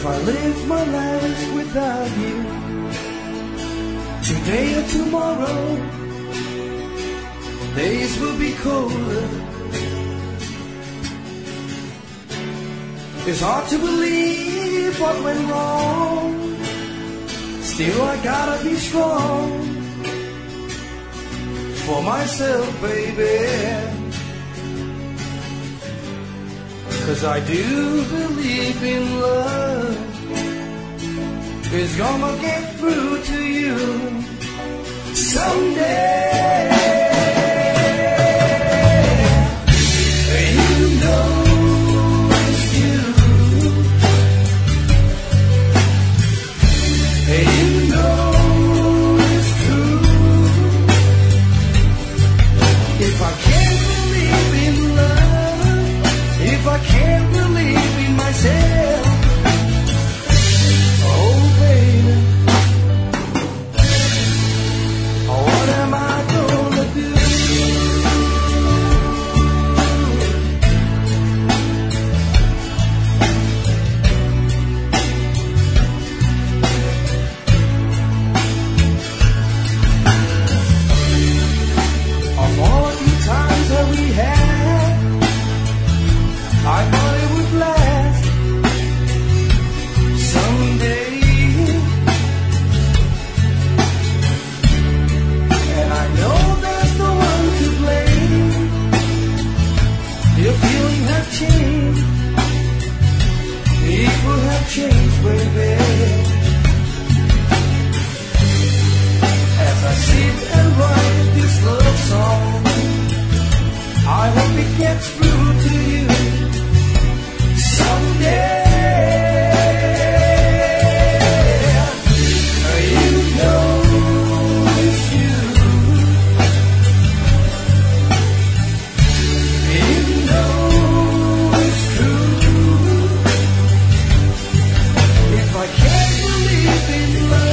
If I live my life without you, today or tomorrow, days will be colder. It's hard to believe what went wrong. Still I gotta be strong for myself, baby. 'Cause I do believe in love is gonna get through to you someday. You know it's you. You know it's true. If I can't believe in love, if I can't believe in myself, oh baby, what am I gonna do? Of all the times that we had, I thought it would last someday. And I know there's no one to blame. Your feeling have changed. People have changed, baby. As I sit and write this love song, I hope it gets through to you someday. You know it's you. You know it's true. If I can't believe in love,